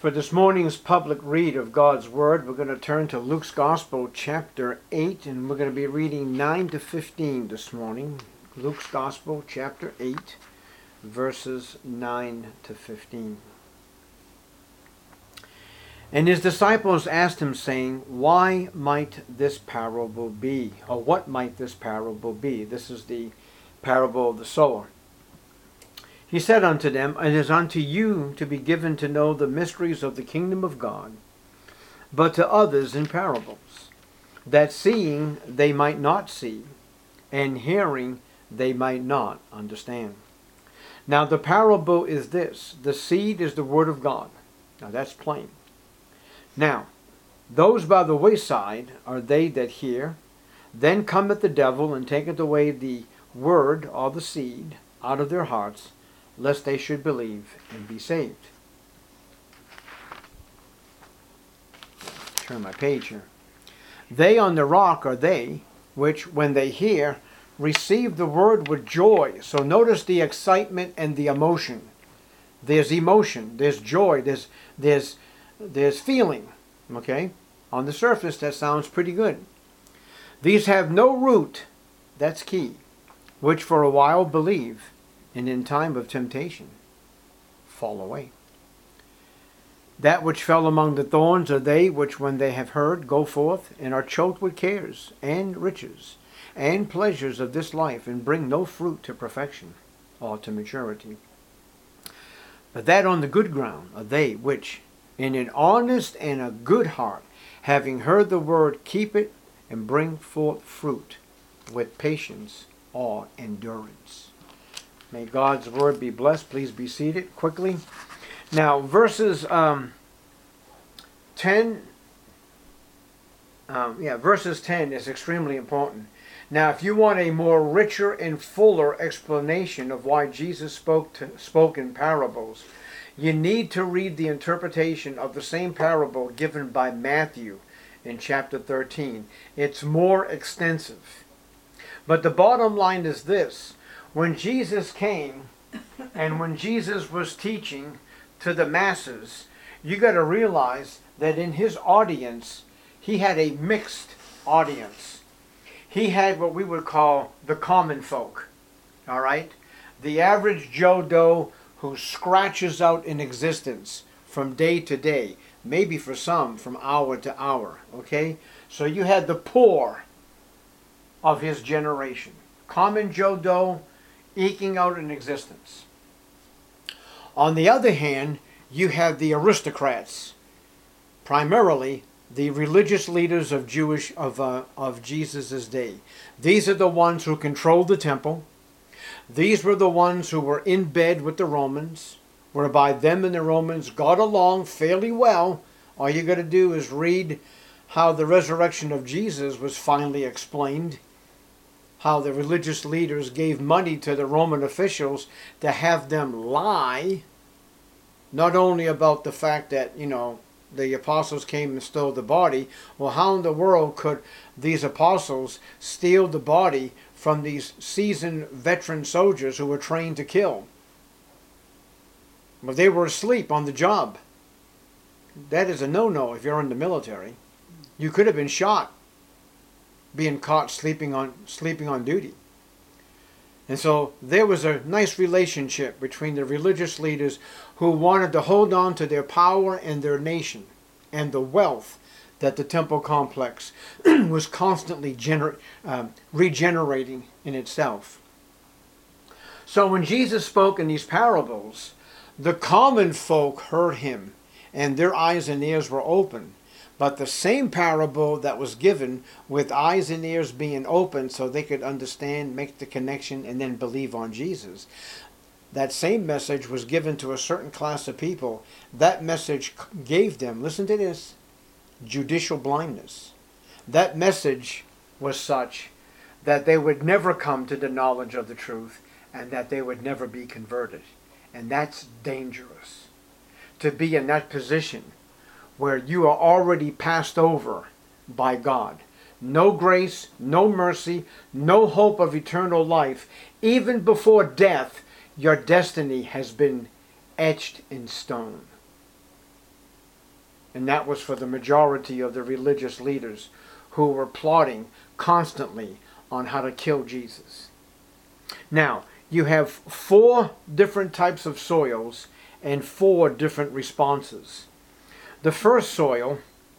For this morning's public read of God's Word, we're going to turn to Luke's Gospel, chapter 8, and we're going to be reading 9 to 15 this morning. Luke's Gospel, chapter 8, verses 9 to 15. And his disciples asked him, saying, Why might this parable be? Or what might this parable be? This is the parable of the sower. He said unto them, It is unto you to be given to know the mysteries of the kingdom of God, but to others in parables, that seeing they might not see, and hearing they might not understand. Now the parable is this: the seed is the word of God. Now that's plain. Now, those by the wayside are they that hear. Then cometh the devil, and taketh away the word or the seed out of their hearts, lest they should believe and be saved. Turn my page here. They on the rock are they which, when they hear, receive the word with joy. So notice the excitement and the emotion. There's emotion, there's joy, there's feeling. Okay? On the surface, that sounds pretty good. These have no root, that's key, which for a while believe, and in time of temptation fall away. That which fell among the thorns are they which, when they have heard, go forth, and are choked with cares, and riches, and pleasures of this life, and bring no fruit to perfection, or to maturity. But that on the good ground are they which, in an honest and a good heart, having heard the word, keep it, and bring forth fruit with patience or endurance. May God's word be blessed. Please be seated quickly. Now, verses 10 is extremely important. Now, if you want a more richer and fuller explanation of why Jesus spoke in parables, you need to read the interpretation of the same parable given by Matthew in chapter 13. It's more extensive. But the bottom line is this: when Jesus came and when Jesus was teaching to the masses, you got to realize that in his audience, he had a mixed audience. He had what we would call the common folk, all right? The average Joe Doe who scratches out in existence from day to day, maybe for some from hour to hour, okay? So you had the poor of his generation, common Joe Doe, eking out an existence. On the other hand, you have the aristocrats, primarily the religious leaders of Jesus' day. These are the ones who controlled the temple. These were the ones who were in bed with the Romans, whereby them and the Romans got along fairly well. All you got to do is read how the resurrection of Jesus was finally explained, how the religious leaders gave money to the Roman officials to have them lie, not only about the fact that, the apostles came and stole the body. Well, how in the world could these apostles steal the body from these seasoned veteran soldiers who were trained to kill? Well, they were asleep on the job. That is a no-no if you're in the military. You could have been shot being caught sleeping on duty. And so there was a nice relationship between the religious leaders who wanted to hold on to their power and their nation and the wealth that the temple complex was constantly regenerating in itself. So when Jesus spoke in these parables, the common folk heard him, and their eyes and ears were open. But the same parable that was given with eyes and ears being open so they could understand, make the connection, and then believe on Jesus, that same message was given to a certain class of people. That message gave them, listen to this, judicial blindness. That message was such that they would never come to the knowledge of the truth and that they would never be converted. And that's dangerous, to be in that position where you are already passed over by God. No grace, no mercy, no hope of eternal life. Even before death, your destiny has been etched in stone. And that was for the majority of the religious leaders who were plotting constantly on how to kill Jesus. Now, you have 4 different types of soils and 4 different responses. The first soil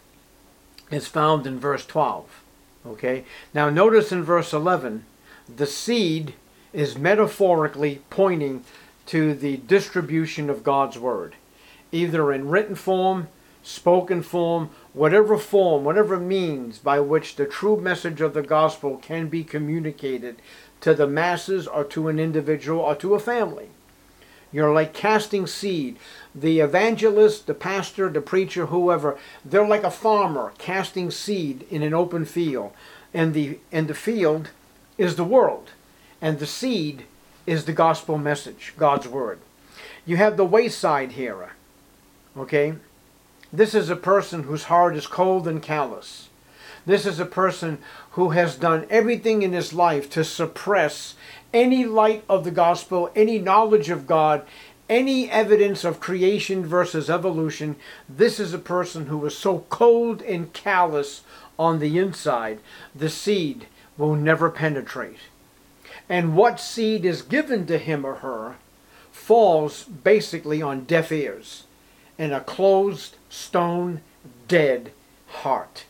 is found in verse 12. Okay? Now notice in verse 11, the seed is metaphorically pointing to the distribution of God's word, either in written form, spoken form, whatever means by which the true message of the gospel can be communicated to the masses or to an individual or to a family. You're like casting seed. The evangelist, the pastor, the preacher, whoever, they're like a farmer casting seed in an open field. And the field is the world. And the seed is the gospel message, God's word. You have the wayside hearer. Okay? This is a person whose heart is cold and callous. This is a person who has done everything in his life to suppress any light of the gospel, any knowledge of God, any evidence of creation versus evolution. This is a person who is so cold and callous on the inside, the seed will never penetrate. And what seed is given to him or her falls basically on deaf ears and a closed, stone, dead heart.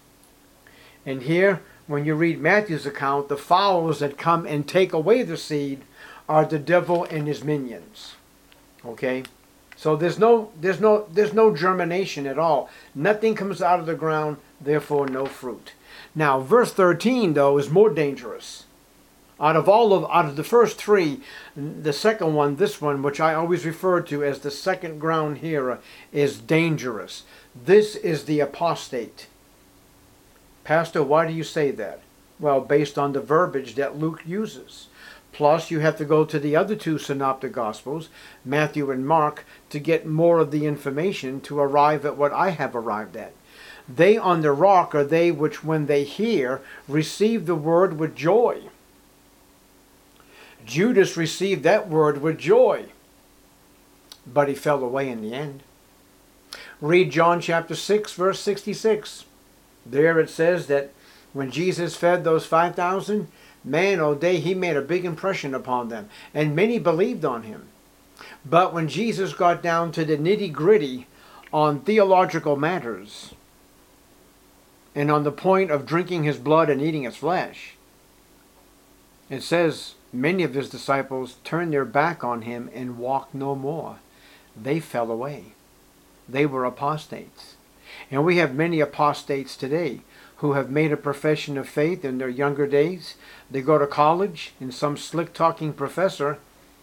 And here, when you read Matthew's account, the fowls that come and take away the seed are the devil and his minions. Okay? So there's no germination at all. Nothing comes out of the ground, therefore no fruit. Now, verse 13 though is more dangerous. Out of the first 3, the second one, this one, which I always refer to as the second ground hearer, is dangerous. This is the apostate. Pastor, why do you say that? Well, based on the verbiage that Luke uses. Plus, you have to go to the other 2 synoptic gospels, Matthew and Mark, to get more of the information to arrive at what I have arrived at. They on the rock are they which, when they hear, receive the word with joy. Judas received that word with joy, but he fell away in the end. Read John chapter 6, verse 66. There it says that when Jesus fed those 5,000, man, oh day, he made a big impression upon them, and many believed on him. But when Jesus got down to the nitty-gritty on theological matters, and on the point of drinking his blood and eating his flesh, it says many of his disciples turned their back on him and walked no more. They fell away. They were apostates. And we have many apostates today who have made a profession of faith in their younger days. They go to college and some slick-talking professor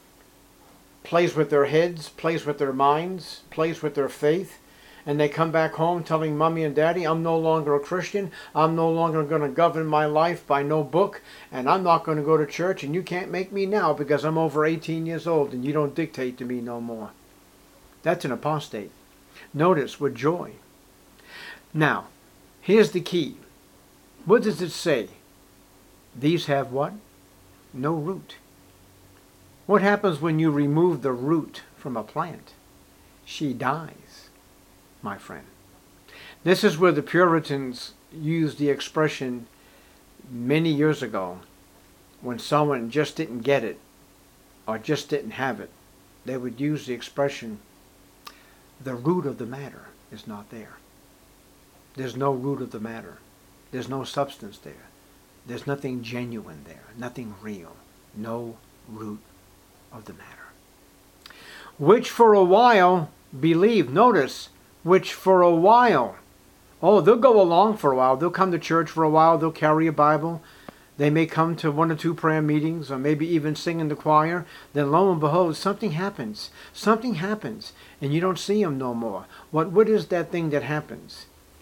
plays with their heads, plays with their minds, plays with their faith, and they come back home telling mommy and daddy, I'm no longer a Christian, I'm no longer going to govern my life by no book, and I'm not going to go to church, and you can't make me now because I'm over 18 years old and you don't dictate to me no more. That's an apostate. Notice, with joy. Now, here's the key. What does it say? These have what? No root. What happens when you remove the root from a plant? She dies, my friend. This is where the Puritans used the expression many years ago when someone just didn't get it or just didn't have it. They would use the expression, the root of the matter is not there. There's no root of the matter. There's no substance there. There's nothing genuine there. Nothing real. No root of the matter. Which for a while believe. Notice, which for a while. Oh, they'll go along for a while. They'll come to church for a while. They'll carry a Bible. They may come to 1 or 2 prayer meetings or maybe even sing in the choir. Then lo and behold, something happens. Something happens and you don't see them no more. What is that thing that happens?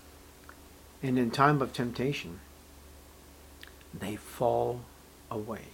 And in time of temptation, they fall away.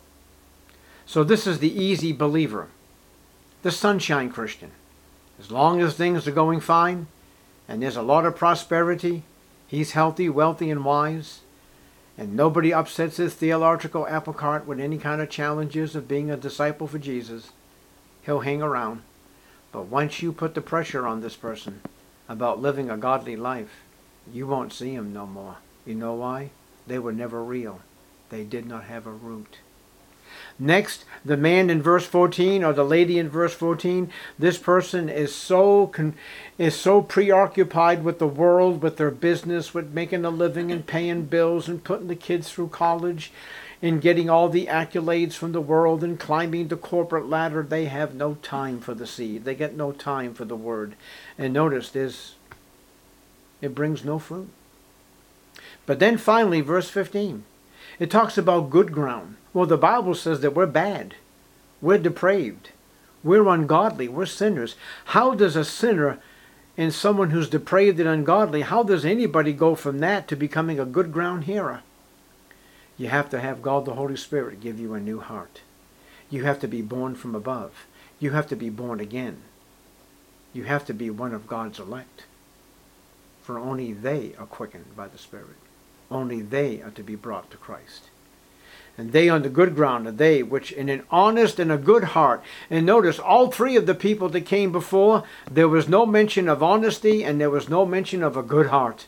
So this is the easy believer, the sunshine Christian. As long as things are going fine and there's a lot of prosperity, he's healthy, wealthy, and wise, and nobody upsets his theological apple cart with any kind of challenges of being a disciple for Jesus, he'll hang around. But once you put the pressure on this person, about living a godly life, you won't see them no more. You know why? They were never real. They did not have a root. Next, the man in verse 14 or the lady in verse 14, this person is so preoccupied with the world, with their business, with making a living and paying bills and putting the kids through college and getting all the accolades from the world and climbing the corporate ladder. They have no time for the seed. They get no time for the word. And notice it brings no fruit. But then finally, verse 15, it talks about good ground. Well, the Bible says that we're bad. We're depraved. We're ungodly. We're sinners. How does a sinner and someone who's depraved and ungodly, how does anybody go from that to becoming a good ground hearer? You have to have God the Holy Spirit give you a new heart. You have to be born from above. You have to be born again. You have to be one of God's elect. For only they are quickened by the Spirit. Only they are to be brought to Christ. And they on the good ground are they which in an honest and a good heart. And notice, all three of the people that came before, there was no mention of honesty and there was no mention of a good heart.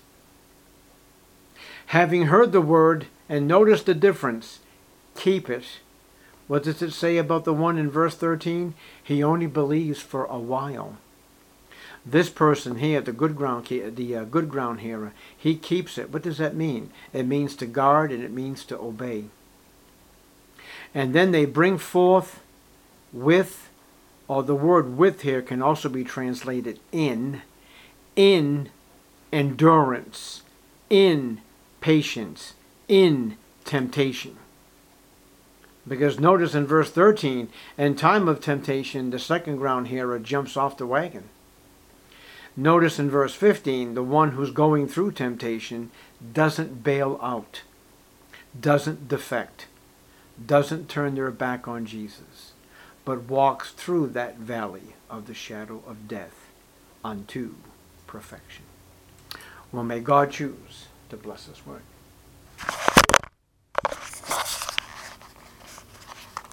Having heard the word and noticed the difference, keep it. What does it say about the one in verse 13? He only believes for a while. This person here, the good ground hearer, he keeps it. What does that mean? It means to guard and it means to obey. And then they bring forth with, or the word with here can also be translated in endurance, in patience, in temptation. Because notice in verse 13, in time of temptation, the second ground hearer jumps off the wagon. Notice in verse 15, the one who's going through temptation doesn't bail out, doesn't defect, doesn't turn their back on Jesus, but walks through that valley of the shadow of death unto perfection. Well, may God choose to bless us word.